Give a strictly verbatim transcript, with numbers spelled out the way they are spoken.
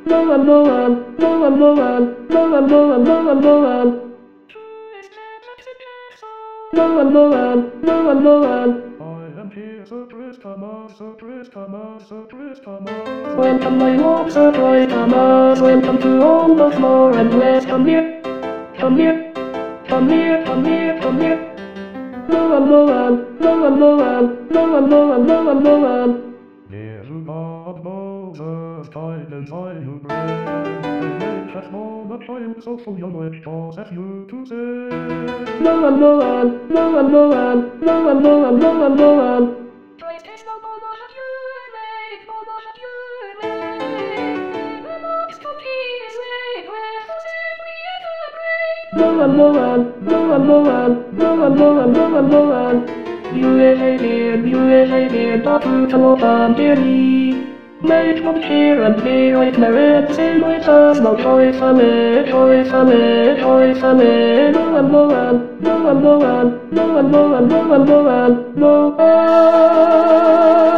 Moan, Moan, Moan, Moan, Moan, Moan, Moan, Moan. Moan, Moan, Moan, Moan. I am here, Sir Tristram, Sir Tristram, Sir Tristram. Welcome my lord, Sir Tristram, welcome to all the floor, and let's come here, come here, come here, come here, come here. Moan, Moan, Moan, Moan, Moan, Moan, Moan, Moan. Near to God, Moses, tide and I who bring. They make that moment I am so full young which causes you to say. Moan, Moan, Moan, Moan, Moan, Moan, Moan, Moan. Moan, Moan, Moan, Moan, Moan, Moan, Moan, Moan. U S A beard, U S A beard, Doctor Telephone, Jerry. Make up cheer and be like merit, sing with us, no choice on it, choice on it, choice on it. Moan, Moan, Moan, Moan, Moan, Moan, Moan, Moan, Moan.